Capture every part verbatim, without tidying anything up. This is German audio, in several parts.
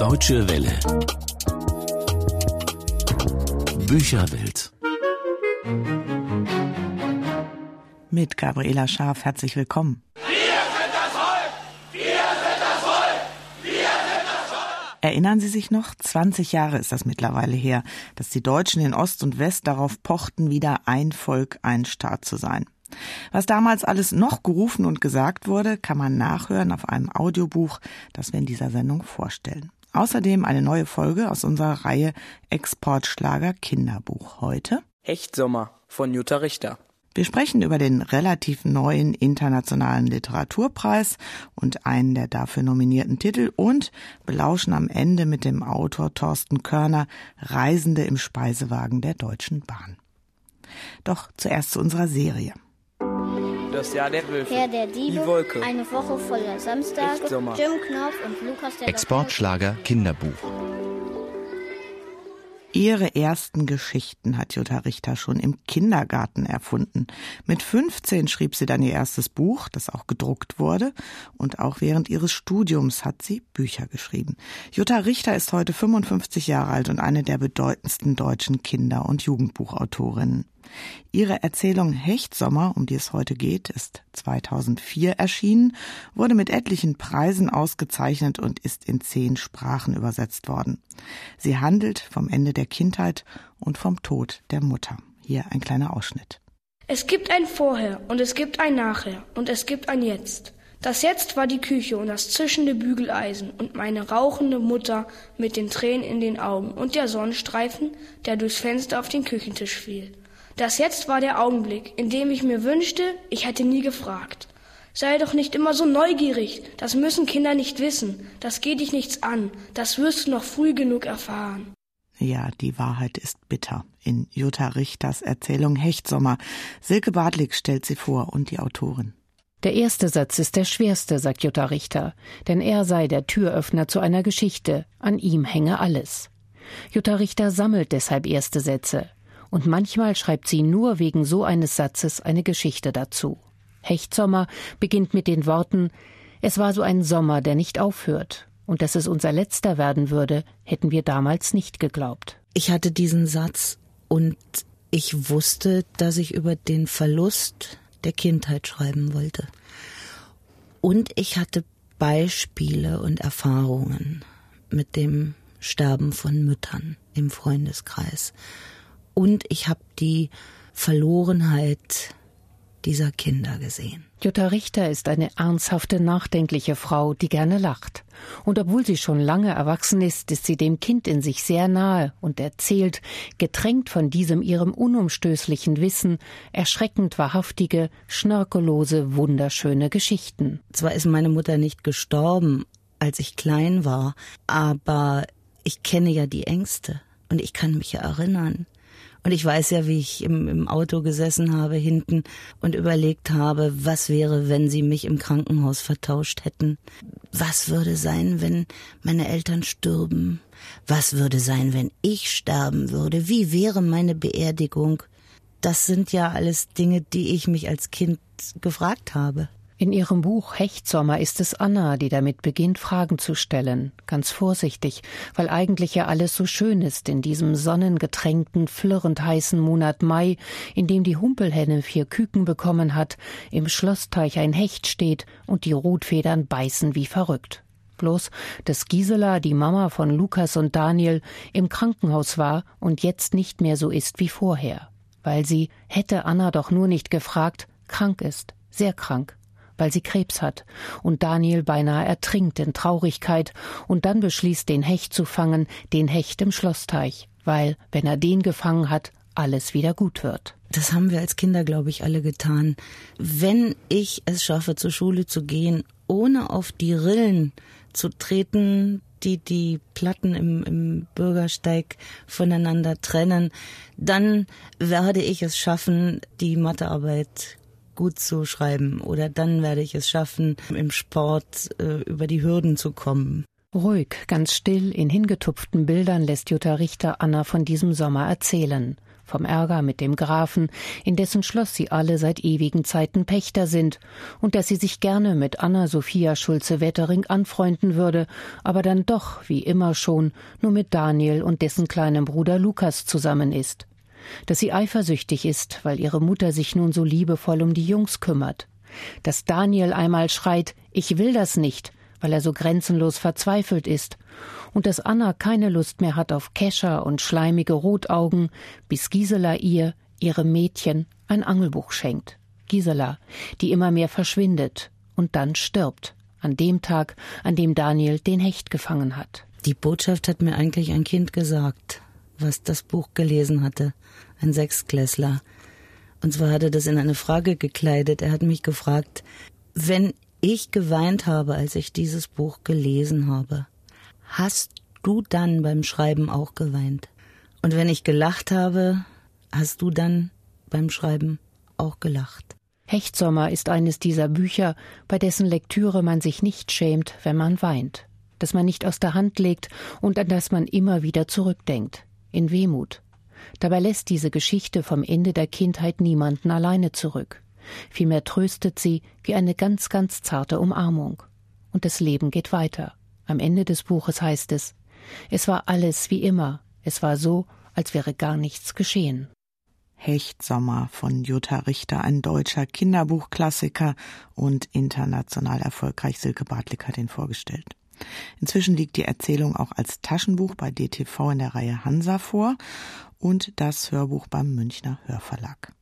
Deutsche Welle. Bücherwelt. Mit Gabriela Scharf, herzlich willkommen. Wir sind das Volk! Wir sind das Volk! Wir sind das Volk! Erinnern Sie sich noch? zwanzig Jahre ist das mittlerweile her, dass die Deutschen in Ost und West darauf pochten, wieder ein Volk, ein Staat zu sein. Was damals alles noch gerufen und gesagt wurde, kann man nachhören auf einem Audiobuch, das wir in dieser Sendung vorstellen. Außerdem eine neue Folge aus unserer Reihe Exportschlager Kinderbuch. Heute Hechtsommer von Jutta Richter. Wir sprechen über den relativ neuen internationalen Literaturpreis und einen der dafür nominierten Titel und belauschen am Ende mit dem Autor Thorsten Körner Reisende im Speisewagen der Deutschen Bahn. Doch zuerst zu unserer Serie. Das Jahr der Wölfe. Herr der Diebe, Die Wolke. Eine Woche voller Samstage, Hechtsommer. Jim Knopf und Lukas der Exportschlager Kinderbuch. Ihre ersten Geschichten hat Jutta Richter schon im Kindergarten erfunden. Mit fünfzehn schrieb sie dann ihr erstes Buch, das auch gedruckt wurde. Und auch während ihres Studiums hat sie Bücher geschrieben. Jutta Richter ist heute fünfundfünfzig Jahre alt und eine der bedeutendsten deutschen Kinder- und Jugendbuchautorinnen. Ihre Erzählung Hechtsommer, um die es heute geht, ist zweitausendvier erschienen, wurde mit etlichen Preisen ausgezeichnet und ist in zehn Sprachen übersetzt worden. Sie handelt vom Ende der Kindheit und vom Tod der Mutter. Hier ein kleiner Ausschnitt. Es gibt ein Vorher und es gibt ein Nachher und es gibt ein Jetzt. Das Jetzt war die Küche und das zischende Bügeleisen und meine rauchende Mutter mit den Tränen in den Augen und der Sonnenstreifen, der durchs Fenster auf den Küchentisch fiel. Das Jetzt war der Augenblick, in dem ich mir wünschte, ich hätte nie gefragt. Sei doch nicht immer so neugierig, das müssen Kinder nicht wissen, das geht dich nichts an, das wirst du noch früh genug erfahren. Ja, die Wahrheit ist bitter. In Jutta Richters Erzählung Hechtsommer. Silke Bartlik stellt sie vor und die Autorin. Der erste Satz ist der schwerste, sagt Jutta Richter, denn er sei der Türöffner zu einer Geschichte. An ihm hänge alles. Jutta Richter sammelt deshalb erste Sätze. Und manchmal schreibt sie nur wegen so eines Satzes eine Geschichte dazu. Hechtsommer beginnt mit den Worten: Es war so ein Sommer, der nicht aufhört. Und dass es unser letzter werden würde, hätten wir damals nicht geglaubt. Ich hatte diesen Satz und ich wusste, dass ich über den Verlust der Kindheit schreiben wollte. Und ich hatte Beispiele und Erfahrungen mit dem Sterben von Müttern im Freundeskreis. Und ich habe die Verlorenheit dieser Kinder gesehen. Jutta Richter ist eine ernsthafte, nachdenkliche Frau, die gerne lacht. Und obwohl sie schon lange erwachsen ist, ist sie dem Kind in sich sehr nahe und erzählt, getränkt von diesem ihrem unumstößlichen Wissen, erschreckend wahrhaftige, schnörkellose, wunderschöne Geschichten. Zwar ist meine Mutter nicht gestorben, als ich klein war, aber ich kenne ja die Ängste und ich kann mich ja erinnern. Und ich weiß ja, wie ich im, im Auto gesessen habe hinten und überlegt habe, was wäre, wenn sie mich im Krankenhaus vertauscht hätten? Was würde sein, wenn meine Eltern stürben? Was würde sein, wenn ich sterben würde? Wie wäre meine Beerdigung? Das sind ja alles Dinge, die ich mich als Kind gefragt habe. In ihrem Buch Hechtsommer ist es Anna, die damit beginnt, Fragen zu stellen. Ganz vorsichtig, weil eigentlich ja alles so schön ist in diesem sonnengetränkten, flirrend heißen Monat Mai, in dem die Humpelhenne vier Küken bekommen hat, im Schlossteich ein Hecht steht und die Rotfedern beißen wie verrückt. Bloß, dass Gisela, die Mama von Lukas und Daniel, im Krankenhaus war und jetzt nicht mehr so ist wie vorher. Weil sie, hätte Anna doch nur nicht gefragt, krank ist, sehr krank. Weil sie Krebs hat und Daniel beinahe ertrinkt in Traurigkeit und dann beschließt, den Hecht zu fangen, den Hecht im Schlossteich, weil, wenn er den gefangen hat, alles wieder gut wird. Das haben wir als Kinder, glaube ich, alle getan. Wenn ich es schaffe, zur Schule zu gehen, ohne auf die Rillen zu treten, die die Platten im, im Bürgersteig voneinander trennen, dann werde ich es schaffen, die Mathearbeit gut zu schreiben, oder dann werde ich es schaffen, im Sport äh, über die Hürden zu kommen. Ruhig, ganz still, in hingetupften Bildern lässt Jutta Richter Anna von diesem Sommer erzählen. vom Ärger mit dem Grafen, in dessen Schloss sie alle seit ewigen Zeiten Pächter sind, und dass sie sich gerne mit Anna-Sophia Schulze-Wettering anfreunden würde, aber dann doch, wie immer schon, nur mit Daniel und dessen kleinem Bruder Lukas zusammen ist. Dass sie eifersüchtig ist, weil ihre Mutter sich nun so liebevoll um die Jungs kümmert. Dass Daniel einmal schreit, ich will das nicht, weil er so grenzenlos verzweifelt ist. Und dass Anna keine Lust mehr hat auf Kescher und schleimige Rotaugen, bis Gisela ihr, ihrem Mädchen, ein Angelbuch schenkt. Gisela, die immer mehr verschwindet und dann stirbt, an dem Tag, an dem Daniel den Hecht gefangen hat. Die Botschaft hat mir eigentlich ein Kind gesagt, was das Buch gelesen hatte, ein Sechstklässler. Und zwar hat er das in eine Frage gekleidet. Er hat mich gefragt, wenn ich geweint habe, als ich dieses Buch gelesen habe, hast du dann beim Schreiben auch geweint? Und wenn ich gelacht habe, hast du dann beim Schreiben auch gelacht? Hechtsommer ist eines dieser Bücher, bei dessen Lektüre man sich nicht schämt, wenn man weint, das man nicht aus der Hand legt und an das man immer wieder zurückdenkt, in Wehmut. Dabei lässt diese Geschichte vom Ende der Kindheit niemanden alleine zurück. Vielmehr tröstet sie wie eine ganz, ganz zarte Umarmung. Und das Leben geht weiter. Am Ende des Buches heißt es, es war alles wie immer, es war so, als wäre gar nichts geschehen. Hechtsommer von Jutta Richter, ein deutscher Kinderbuchklassiker und international erfolgreich. Silke Bartlick hat ihn vorgestellt. Inzwischen liegt die Erzählung auch als Taschenbuch bei D T V in der Reihe Hansa vor und das Hörbuch beim Münchner Hörverlag.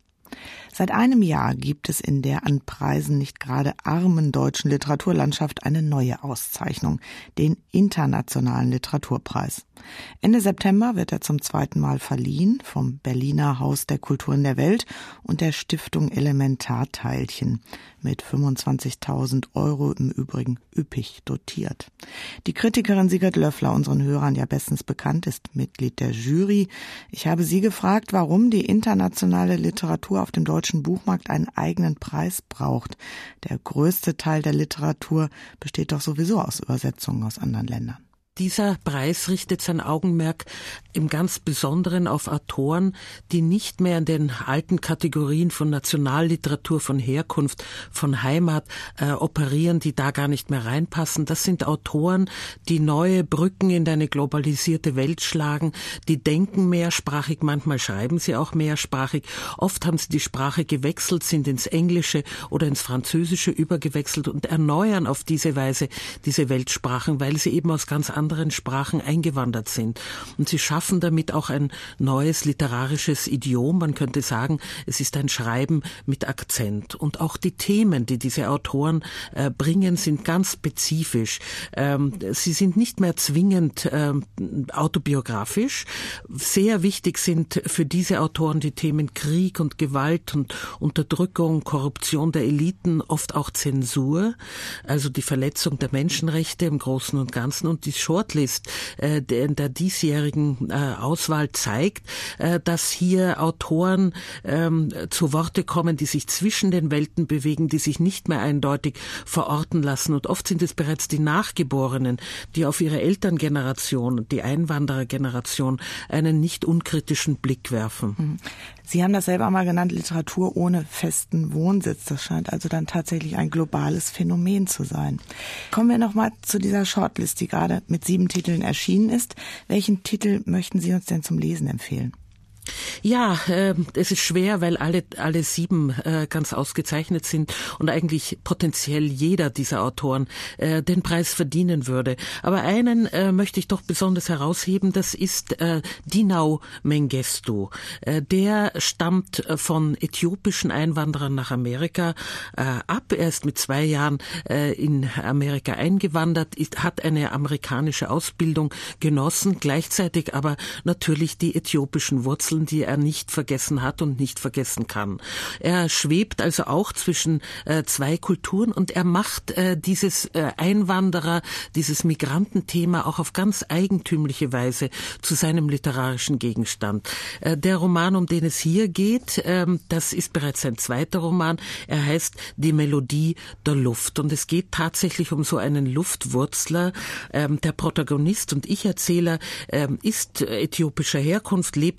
Seit einem Jahr gibt es in der an Preisen nicht gerade armen deutschen Literaturlandschaft eine neue Auszeichnung, den Internationalen Literaturpreis. Ende September wird er zum zweiten Mal verliehen vom Berliner Haus der Kulturen der Welt und der Stiftung Elementarteilchen mit fünfundzwanzigtausend Euro im Übrigen üppig dotiert. Die Kritikerin Sigrid Löffler, unseren Hörern ja bestens bekannt, ist Mitglied der Jury. Ich habe sie gefragt, warum die internationale Literatur auf dem deutschen Buchmarkt einen eigenen Preis braucht. Der größte Teil der Literatur besteht doch sowieso aus Übersetzungen aus anderen Ländern. Dieser Preis richtet sein Augenmerk im ganz Besonderen auf Autoren, die nicht mehr in den alten Kategorien von Nationalliteratur, von Herkunft, von Heimat äh, operieren, die da gar nicht mehr reinpassen. Das sind Autoren, die neue Brücken in eine globalisierte Welt schlagen, die denken mehrsprachig, manchmal schreiben sie auch mehrsprachig. Oft haben sie die Sprache gewechselt, sind ins Englische oder ins Französische übergewechselt und erneuern auf diese Weise diese Weltsprachen, weil sie eben aus ganz anderen Sprachen eingewandert sind. Und sie schaffen damit auch ein neues literarisches Idiom. Man könnte sagen, es ist ein Schreiben mit Akzent. Und auch die Themen, die diese Autoren äh, bringen, sind ganz spezifisch. Ähm, sie sind nicht mehr zwingend äh, autobiografisch. Sehr wichtig sind für diese Autoren die Themen Krieg und Gewalt und Unterdrückung, Korruption der Eliten, oft auch Zensur, also die Verletzung der Menschenrechte im Großen und Ganzen. Und die Shortlist äh, der, der diesjährigen äh, Auswahl zeigt, äh, dass hier Autoren ähm, zu Worte kommen, die sich zwischen den Welten bewegen, die sich nicht mehr eindeutig verorten lassen. Und oft sind es bereits die Nachgeborenen, die auf ihre Elterngeneration, die Einwanderergeneration, einen nicht unkritischen Blick werfen. Sie haben das selber mal genannt, Literatur ohne festen Wohnsitz. Das scheint also dann tatsächlich ein globales Phänomen zu sein. Kommen wir noch mal zu dieser Shortlist, die gerade mit sieben Titeln erschienen ist. Welchen Titel möchten Sie uns denn zum Lesen empfehlen? Ja, äh, es ist schwer, weil alle alle sieben äh, ganz ausgezeichnet sind und eigentlich potenziell jeder dieser Autoren äh, den Preis verdienen würde. Aber einen äh, möchte ich doch besonders herausheben, das ist äh, Dinau Mengestu. Äh, der stammt äh, von äthiopischen Einwanderern nach Amerika äh, ab. Er ist mit zwei Jahren äh, in Amerika eingewandert, ist, hat eine amerikanische Ausbildung genossen, gleichzeitig aber natürlich die äthiopischen Wurzeln, die er nicht vergessen hat und nicht vergessen kann. Er schwebt also auch zwischen äh, zwei Kulturen und er macht äh, dieses äh, Einwanderer, dieses Migrantenthema auch auf ganz eigentümliche Weise zu seinem literarischen Gegenstand. Äh, der Roman, um den es hier geht, äh, das ist bereits sein zweiter Roman. Er heißt Die Melodie der Luft und es geht tatsächlich um so einen Luftwurzler. Äh, der Protagonist und Ich-Erzähler äh, ist äthiopischer Herkunft, lebt in Amerika,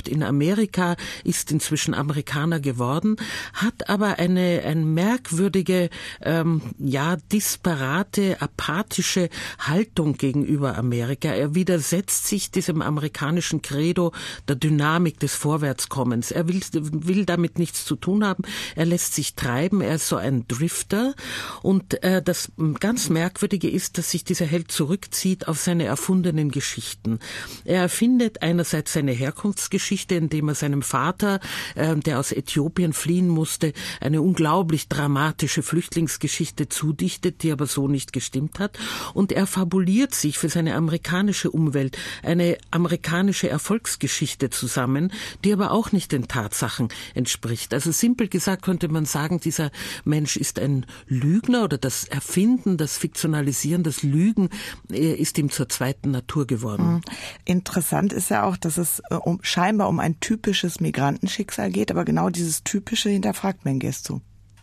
Amerika, ist inzwischen Amerikaner geworden, hat aber eine, eine merkwürdige, ähm, ja, disparate, apathische Haltung gegenüber Amerika. Er widersetzt sich diesem amerikanischen Credo der Dynamik des Vorwärtskommens. Er will, will damit nichts zu tun haben. Er lässt sich treiben. Er ist so ein Drifter. Und äh, das ganz Merkwürdige ist, dass sich dieser Held zurückzieht auf seine erfundenen Geschichten. Er erfindet einerseits seine Herkunftsgeschichte, indem er seinem Vater, äh, der aus Äthiopien fliehen musste, eine unglaublich dramatische Flüchtlingsgeschichte zudichtet, die aber so nicht gestimmt hat. Und er fabuliert sich für seine amerikanische Umwelt eine amerikanische Erfolgsgeschichte zusammen, die aber auch nicht den Tatsachen entspricht. Also simpel gesagt könnte man sagen, dieser Mensch ist ein Lügner oder das Erfinden, das Fiktionalisieren, das Lügen ist ihm zur zweiten Natur geworden. Interessant ist ja auch, dass es um, scheinbar um ein typisches Migrantenschicksal geht, aber genau dieses Typische hinterfragt Mengistu.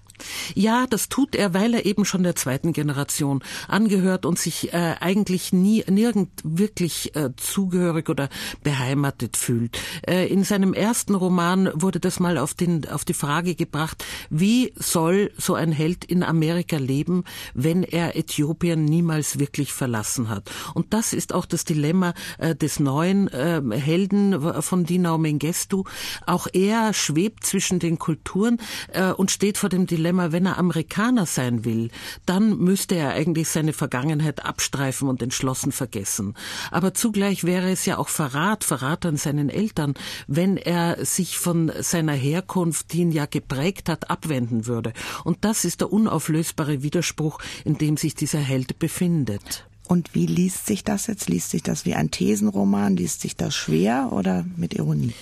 Ja, das tut er, weil er eben schon der zweiten Generation angehört und sich äh, eigentlich nie nirgend wirklich äh, zugehörig oder beheimatet fühlt. Äh, in seinem ersten Roman wurde das mal auf, den, auf die Frage gebracht, wie soll so ein Held in Amerika leben, wenn er Äthiopien niemals wirklich verlassen hat. Und das ist auch das Dilemma äh, des neuen äh, Helden von Dinao Mengistu. Auch er schwebt zwischen den Kulturen äh, und steht vor dem Dilemma, wenn er Amerikaner sein will, dann müsste er eigentlich seine Vergangenheit abstreifen und entschlossen vergessen. Aber zugleich wäre es ja auch Verrat, Verrat an seinen Eltern, wenn er sich von seiner Herkunft, die ihn ja geprägt hat, abwenden würde. Und das ist der unauflösbare Widerspruch, in dem sich dieser Held befindet. Und wie liest sich das jetzt? Liest sich das wie ein Thesenroman? Liest sich das schwer oder mit Ironie?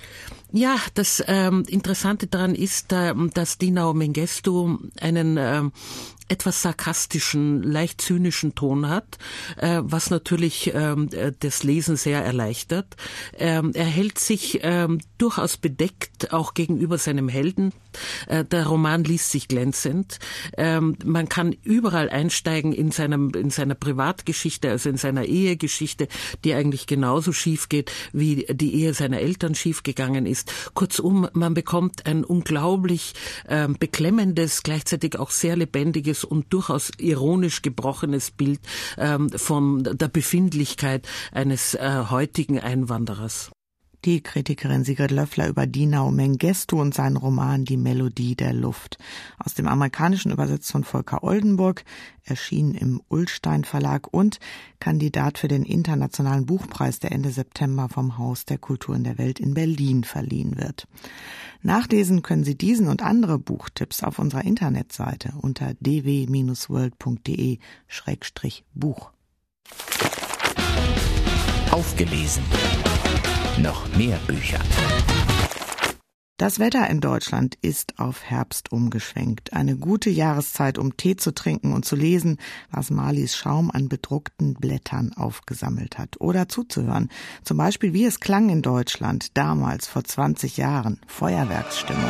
Ja, das ähm, Interessante daran ist, äh, dass Dinao Mengistu einen äh, etwas sarkastischen, leicht zynischen Ton hat, äh, was natürlich ähm, das Lesen sehr erleichtert. Ähm, er hält sich ähm, durchaus bedeckt, auch gegenüber seinem Helden. Äh, der Roman liest sich glänzend. Ähm, man kann überall einsteigen in seinem in seiner Privatgeschichte, also in seiner Ehegeschichte, die eigentlich genauso schief geht, wie die Ehe seiner Eltern schiefgegangen ist. Kurzum, man bekommt ein unglaublich äh, beklemmendes, gleichzeitig auch sehr lebendiges und durchaus ironisch gebrochenes Bild ähm, von der Befindlichkeit eines äh, heutigen Einwanderers. Die Kritikerin Sigrid Löffler über Dinao Mengistu und seinen Roman Die Melodie der Luft. Aus dem Amerikanischen übersetzt von Volker Oldenburg, erschienen im Ullstein Verlag und Kandidat für den Internationalen Buchpreis, der Ende September vom Haus der Kulturen der Welt in Berlin verliehen wird. Nachlesen können Sie diesen und andere Buchtipps auf unserer Internetseite unter d w Bindestrich world punkt d e Schrägstrich Buch. Aufgelesen. Noch mehr Bücher. Das Wetter in Deutschland ist auf Herbst umgeschwenkt. Eine gute Jahreszeit, um Tee zu trinken und zu lesen, was Marlies Schaum an bedruckten Blättern aufgesammelt hat. Oder zuzuhören. Zum Beispiel, wie es klang in Deutschland, damals, vor zwanzig Jahren. Feuerwerksstimmung.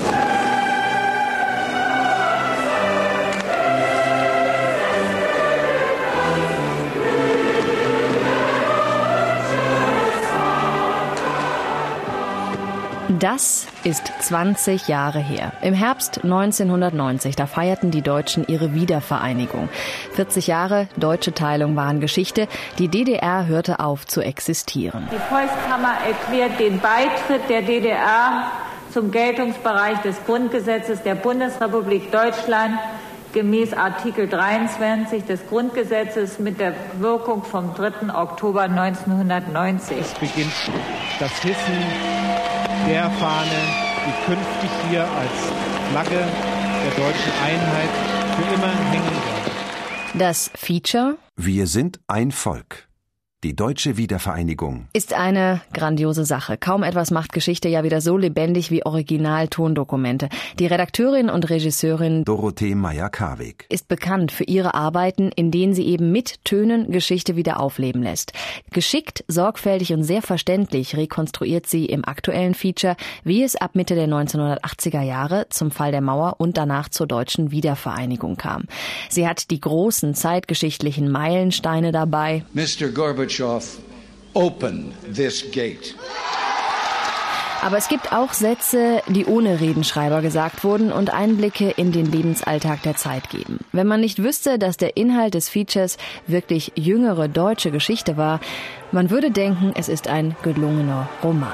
Das ist zwanzig Jahre her. Im Herbst neunzehnhundertneunzig, da feierten die Deutschen ihre Wiedervereinigung. vierzig Jahre deutsche Teilung waren Geschichte. Die D D R hörte auf zu existieren. Die Volkskammer erklärt den Beitritt der D D R zum Geltungsbereich des Grundgesetzes der Bundesrepublik Deutschland gemäß Artikel dreiundzwanzig des Grundgesetzes mit der Wirkung vom dritten Oktober neunzehnhundertneunzig. Es beginnt das Hissen der Fahne, die künftig hier als Flagge der deutschen Einheit für immer hängen soll. Das Feature Wir sind ein Volk. Die deutsche Wiedervereinigung ist eine grandiose Sache. Kaum etwas macht Geschichte ja wieder so lebendig wie Original-Tondokumente. Die Redakteurin und Regisseurin Dorothee Meyer-Karweg ist bekannt für ihre Arbeiten, in denen sie eben mit Tönen Geschichte wieder aufleben lässt. Geschickt, sorgfältig und sehr verständlich rekonstruiert sie im aktuellen Feature, wie es ab Mitte der neunzehnhundertachtziger Jahre zum Fall der Mauer und danach zur deutschen Wiedervereinigung kam. Sie hat die großen zeitgeschichtlichen Meilensteine dabei. Mister Gorbatschow, open this gate. Aber es gibt auch Sätze, die ohne Redenschreiber gesagt wurden und Einblicke in den Lebensalltag der Zeit geben. Wenn man nicht wüsste, dass der Inhalt des Features wirklich jüngere deutsche Geschichte war, man würde denken, es ist ein gelungener Roman.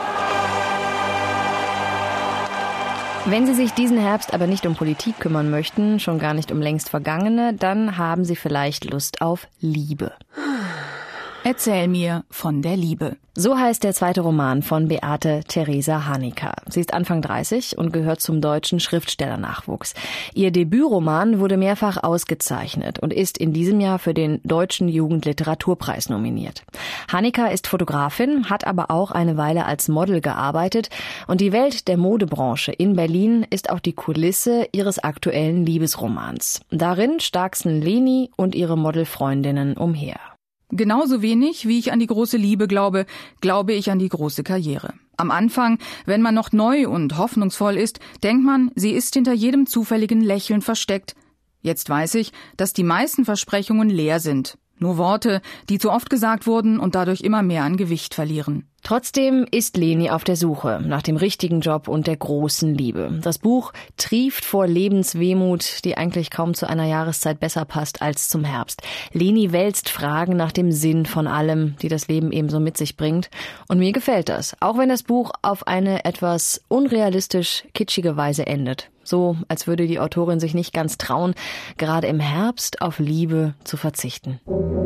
Wenn Sie sich diesen Herbst aber nicht um Politik kümmern möchten, schon gar nicht um längst Vergangene, dann haben Sie vielleicht Lust auf Liebe. Erzähl mir von der Liebe. So heißt der zweite Roman von Beate Theresa Hanika. Sie ist Anfang dreißig und gehört zum deutschen Schriftstellernachwuchs. Ihr Debütroman wurde mehrfach ausgezeichnet und ist in diesem Jahr für den Deutschen Jugendliteraturpreis nominiert. Hanika ist Fotografin, hat aber auch eine Weile als Model gearbeitet und die Welt der Modebranche in Berlin ist auch die Kulisse ihres aktuellen Liebesromans. Darin starksten Leni und ihre Modelfreundinnen umher. Genauso wenig, wie ich an die große Liebe glaube, glaube ich an die große Karriere. Am Anfang, wenn man noch neu und hoffnungsvoll ist, denkt man, sie ist hinter jedem zufälligen Lächeln versteckt. Jetzt weiß ich, dass die meisten Versprechungen leer sind. Nur Worte, die zu oft gesagt wurden und dadurch immer mehr an Gewicht verlieren. Trotzdem ist Leni auf der Suche nach dem richtigen Job und der großen Liebe. Das Buch trieft vor Lebenswehmut, die eigentlich kaum zu einer Jahreszeit besser passt als zum Herbst. Leni wälzt Fragen nach dem Sinn von allem, die das Leben ebenso mit sich bringt. Und mir gefällt das, auch wenn das Buch auf eine etwas unrealistisch kitschige Weise endet. So, als würde die Autorin sich nicht ganz trauen, gerade im Herbst auf Liebe zu verzichten.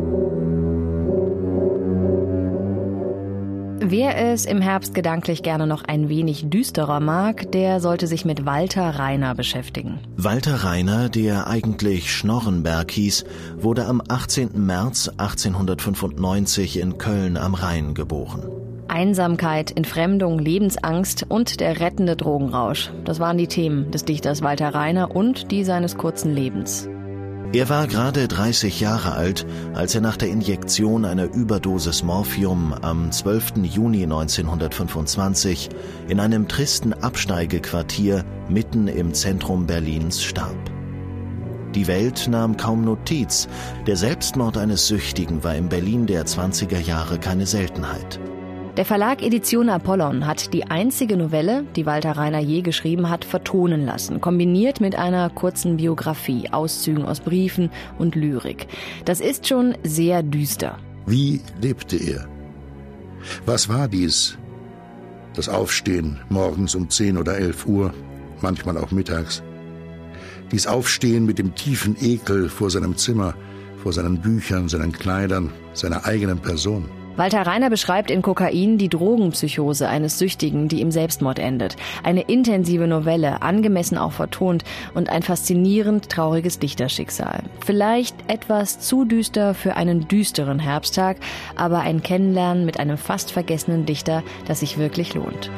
Wer es im Herbst gedanklich gerne noch ein wenig düsterer mag, der sollte sich mit Walter Reiner beschäftigen. Walter Reiner, der eigentlich Schnorrenberg hieß, wurde am achtzehnten März achtzehnhundertfünfundneunzig in Köln am Rhein geboren. Einsamkeit, Entfremdung, Lebensangst und der rettende Drogenrausch. Das waren die Themen des Dichters Walter Reiner und die seines kurzen Lebens. Er war gerade dreißig Jahre alt, als er nach der Injektion einer Überdosis Morphium am zwölften Juni neunzehnhundertfünfundzwanzig in einem tristen Absteigequartier mitten im Zentrum Berlins starb. Die Welt nahm kaum Notiz. Der Selbstmord eines Süchtigen war im Berlin der zwanziger Jahre keine Seltenheit. Der Verlag Edition Apollon hat die einzige Novelle, die Walter Reiner je geschrieben hat, vertonen lassen, kombiniert mit einer kurzen Biografie, Auszügen aus Briefen und Lyrik. Das ist schon sehr düster. Wie lebte er? Was war dies? Das Aufstehen morgens um zehn oder elf Uhr, manchmal auch mittags. Dies Aufstehen mit dem tiefen Ekel vor seinem Zimmer, vor seinen Büchern, seinen Kleidern, seiner eigenen Person. Walter Reiner beschreibt in Kokain die Drogenpsychose eines Süchtigen, die im Selbstmord endet. Eine intensive Novelle, angemessen auch vertont und ein faszinierend trauriges Dichterschicksal. Vielleicht etwas zu düster für einen düsteren Herbsttag, aber ein Kennenlernen mit einem fast vergessenen Dichter, das sich wirklich lohnt.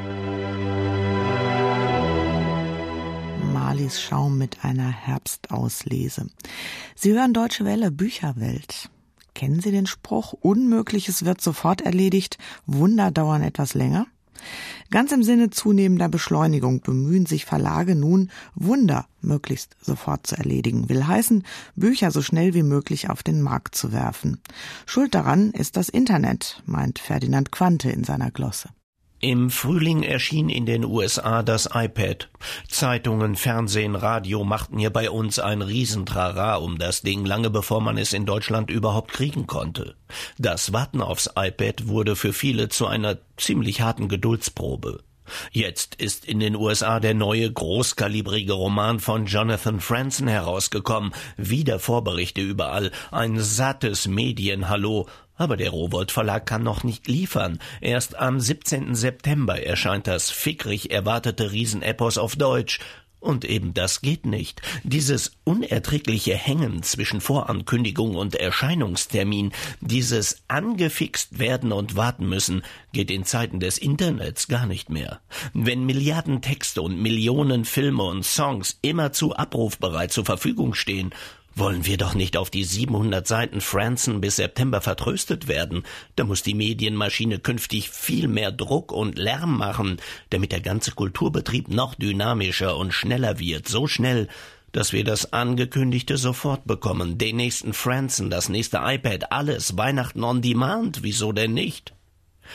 Marlies Schaum mit einer Herbstauslese. Sie hören Deutsche Welle, Bücherwelt. Kennen Sie den Spruch, Unmögliches wird sofort erledigt, Wunder dauern etwas länger? Ganz im Sinne zunehmender Beschleunigung bemühen sich Verlage nun, Wunder möglichst sofort zu erledigen. Will heißen, Bücher so schnell wie möglich auf den Markt zu werfen. Schuld daran ist das Internet, meint Ferdinand Quante in seiner Glosse. Im Frühling erschien in den U S A das iPad. Zeitungen, Fernsehen, Radio machten hier bei uns ein Riesentrara um das Ding, lange bevor man es in Deutschland überhaupt kriegen konnte. Das Warten aufs iPad wurde für viele zu einer ziemlich harten Geduldsprobe. Jetzt ist in den U S A der neue, großkalibrige Roman von Jonathan Franzen herausgekommen. Wieder Vorberichte überall, ein sattes Medienhallo. Aber der Rowohlt Verlag kann noch nicht liefern. Erst am siebzehnten September erscheint das fickrig erwartete Riesenepos auf Deutsch. Und eben das geht nicht. Dieses unerträgliche Hängen zwischen Vorankündigung und Erscheinungstermin, dieses angefixt werden und warten müssen, geht in Zeiten des Internets gar nicht mehr. Wenn Milliarden Texte und Millionen Filme und Songs immerzu abrufbereit zur Verfügung stehen, wollen wir doch nicht auf die siebenhundert Seiten Franzen bis September vertröstet werden. Da muss die Medienmaschine künftig viel mehr Druck und Lärm machen, damit der ganze Kulturbetrieb noch dynamischer und schneller wird. So schnell, dass wir das Angekündigte sofort bekommen. Den nächsten Franzen, das nächste iPad, alles, Weihnachten on Demand, wieso denn nicht?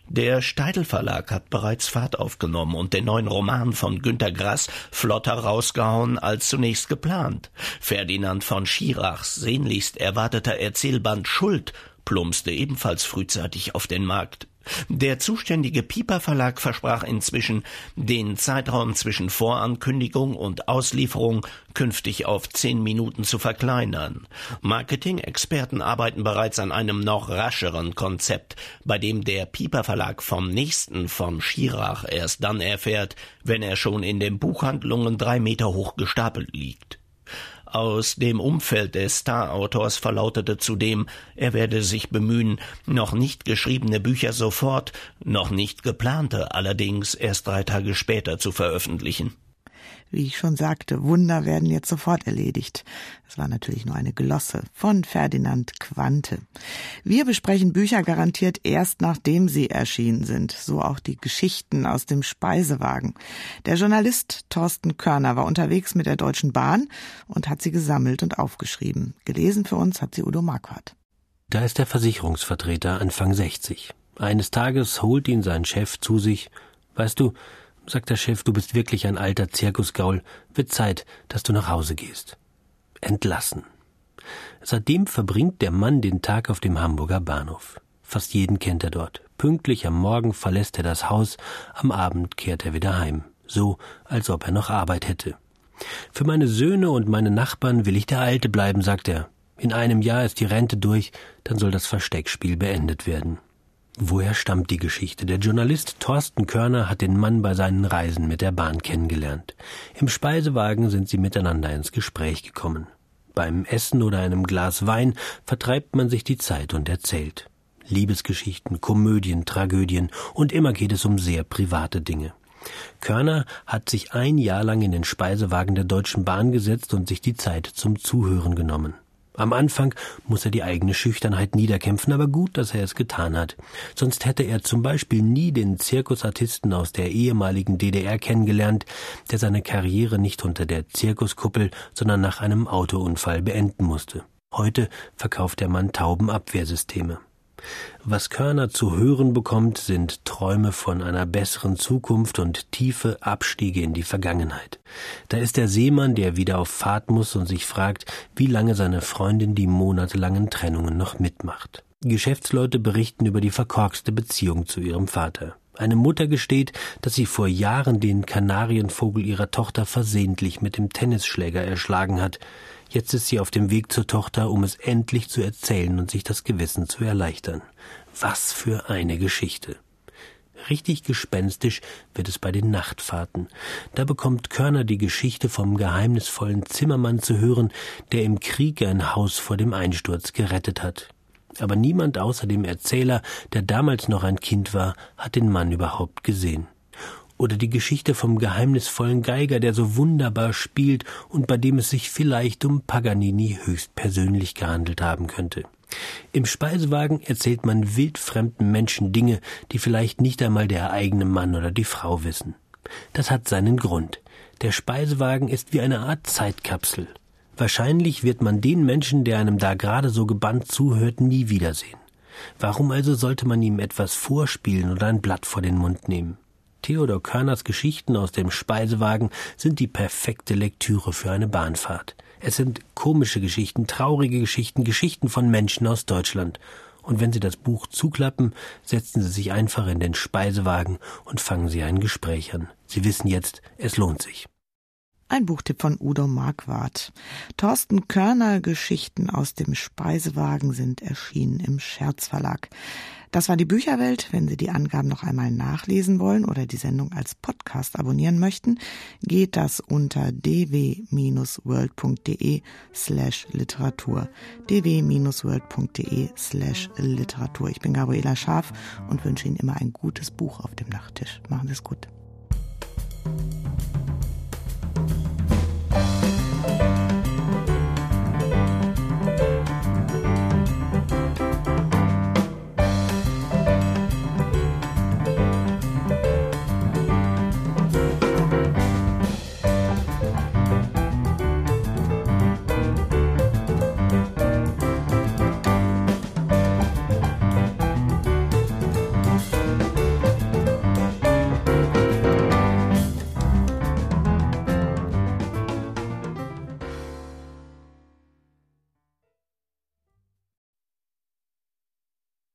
Der Steidl Verlag hat bereits Fahrt aufgenommen und den neuen Roman von Günter Grass flotter rausgehauen als zunächst geplant. Ferdinand von Schirachs sehnlichst erwarteter Erzählband Schuld plumpste ebenfalls frühzeitig auf den Markt. Der zuständige Piper Verlag versprach inzwischen, den Zeitraum zwischen Vorankündigung und Auslieferung künftig auf zehn Minuten zu verkleinern. Marketing-Experten arbeiten bereits an einem noch rascheren Konzept, bei dem der Piper Verlag vom nächsten von Schirach erst dann erfährt, wenn er schon in den Buchhandlungen drei Meter hoch gestapelt liegt. Aus dem Umfeld des Star-Autors verlautete zudem, er werde sich bemühen, noch nicht geschriebene Bücher sofort, noch nicht geplante allerdings erst drei Tage später zu veröffentlichen. Wie ich schon sagte, Wunder werden jetzt sofort erledigt. Das war natürlich nur eine Glosse von Ferdinand Quante. Wir besprechen Bücher garantiert erst, nachdem sie erschienen sind. So auch die Geschichten aus dem Speisewagen. Der Journalist Thorsten Körner war unterwegs mit der Deutschen Bahn und hat sie gesammelt und aufgeschrieben. Gelesen für uns hat sie Udo Marquardt. Da ist der Versicherungsvertreter Anfang sechzig. Eines Tages holt ihn sein Chef zu sich. Weißt du, sagt der Chef, du bist wirklich ein alter Zirkusgaul. Wird Zeit, dass du nach Hause gehst. Entlassen. Seitdem verbringt der Mann den Tag auf dem Hamburger Bahnhof. Fast jeden kennt er dort. Pünktlich am Morgen verlässt er das Haus, am Abend kehrt er wieder heim. So, als ob er noch Arbeit hätte. Für meine Söhne und meine Nachbarn will ich der Alte bleiben, sagt er. In einem Jahr ist die Rente durch, dann soll das Versteckspiel beendet werden. Woher stammt die Geschichte? Der Journalist Thorsten Körner hat den Mann bei seinen Reisen mit der Bahn kennengelernt. Im Speisewagen sind sie miteinander ins Gespräch gekommen. Beim Essen oder einem Glas Wein vertreibt man sich die Zeit und erzählt. Liebesgeschichten, Komödien, Tragödien und immer geht es um sehr private Dinge. Körner hat sich ein Jahr lang in den Speisewagen der Deutschen Bahn gesetzt und sich die Zeit zum Zuhören genommen. Am Anfang muss er die eigene Schüchternheit niederkämpfen, aber gut, dass er es getan hat. Sonst hätte er zum Beispiel nie den Zirkusartisten aus der ehemaligen D D R kennengelernt, der seine Karriere nicht unter der Zirkuskuppel, sondern nach einem Autounfall beenden musste. Heute verkauft der Mann Taubenabwehrsysteme. Was Körner zu hören bekommt, sind Träume von einer besseren Zukunft und tiefe Abstiege in die Vergangenheit. Da ist der Seemann, der wieder auf Fahrt muss und sich fragt, wie lange seine Freundin die monatelangen Trennungen noch mitmacht. Geschäftsleute berichten über die verkorkste Beziehung zu ihrem Vater. Eine Mutter gesteht, dass sie vor Jahren den Kanarienvogel ihrer Tochter versehentlich mit dem Tennisschläger erschlagen hat. Jetzt ist sie auf dem Weg zur Tochter, um es endlich zu erzählen und sich das Gewissen zu erleichtern. Was für eine Geschichte. Richtig gespenstisch wird es bei den Nachtfahrten. Da bekommt Körner die Geschichte vom geheimnisvollen Zimmermann zu hören, der im Krieg ein Haus vor dem Einsturz gerettet hat. Aber niemand außer dem Erzähler, der damals noch ein Kind war, hat den Mann überhaupt gesehen. Oder die Geschichte vom geheimnisvollen Geiger, der so wunderbar spielt und bei dem es sich vielleicht um Paganini höchstpersönlich gehandelt haben könnte. Im Speisewagen erzählt man wildfremden Menschen Dinge, die vielleicht nicht einmal der eigene Mann oder die Frau wissen. Das hat seinen Grund. Der Speisewagen ist wie eine Art Zeitkapsel. Wahrscheinlich wird man den Menschen, der einem da gerade so gebannt zuhört, nie wiedersehen. Warum also sollte man ihm etwas vorspielen oder ein Blatt vor den Mund nehmen? Theodor Körners Geschichten aus dem Speisewagen sind die perfekte Lektüre für eine Bahnfahrt. Es sind komische Geschichten, traurige Geschichten, Geschichten von Menschen aus Deutschland. Und wenn Sie das Buch zuklappen, setzen Sie sich einfach in den Speisewagen und fangen Sie ein Gespräch an. Sie wissen jetzt, es lohnt sich. Ein Buchtipp von Udo Marquardt. Thorsten Körner Geschichten aus dem Speisewagen sind erschienen im Scherz Verlag. Das war die Bücherwelt. Wenn Sie die Angaben noch einmal nachlesen wollen oder die Sendung als Podcast abonnieren möchten, geht das unter dw-world.de slash Literatur. dw-world.de slash Literatur. Ich bin Gabriela Scharf und wünsche Ihnen immer ein gutes Buch auf dem Nachttisch. Machen Sie es gut.